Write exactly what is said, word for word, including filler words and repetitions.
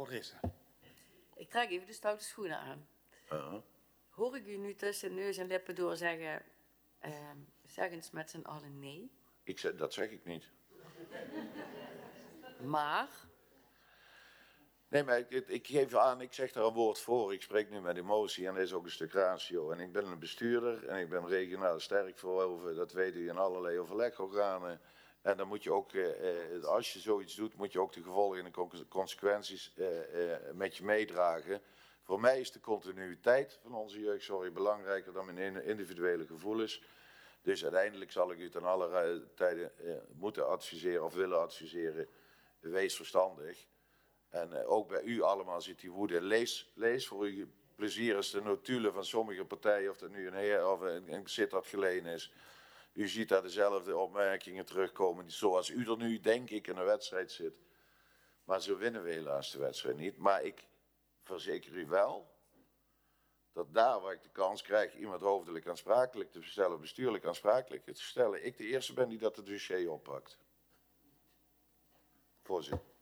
mevrouw Rissen. Ik trek even de stoute schoenen aan. Uh-huh. Hoor ik u nu tussen neus en lippen door zeggen... Uh, zeg eens met z'n allen nee? Ik zeg, dat zeg ik niet. Maar... Nee, maar ik, ik geef aan, ik zeg daar een woord voor. Ik spreek nu met emotie en dat is ook een stuk ratio. En ik ben een bestuurder en ik ben regionaal sterk voor. Dat weet u in allerlei overlegorganen. En dan moet je ook, eh, als je zoiets doet, moet je ook de gevolgen en de consequenties eh, eh, met je meedragen. Voor mij is de continuïteit van onze jeugdzorg belangrijker dan mijn individuele gevoelens. Dus uiteindelijk zal ik u ten alle tijden eh, moeten adviseren of willen adviseren. Wees verstandig. En uh, ook bij u allemaal zit die woede. Lees, lees voor uw plezier eens de notulen van sommige partijen, of dat nu een heer of een, een Sittard Geleen is. U ziet daar dezelfde opmerkingen terugkomen, zoals u er nu, denk ik, in een wedstrijd zit. Maar zo winnen we helaas de wedstrijd niet. Maar ik verzeker u wel, dat daar waar ik de kans krijg iemand hoofdelijk aansprakelijk te stellen, bestuurlijk aansprakelijk te stellen, ik de eerste ben die dat het dossier oppakt. Voorzitter.